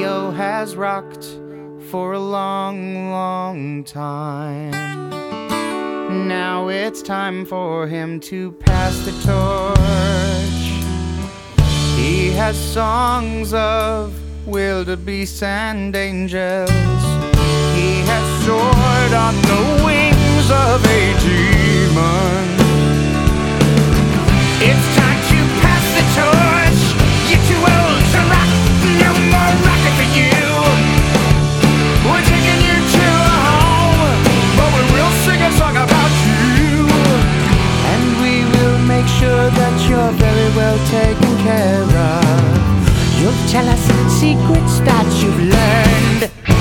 radio has rocked for a long, long time. Now it's time for him to pass the torch. He has songs of wildebeest and angels. He has soared on the wings of a demon. It's time to pass the torch. You're too old to rock. No more rocking for you. We're taking you to a home, but we will sing a song about you. And we will make sure that you're very well taken care of. You'll tell us secrets that you've learned.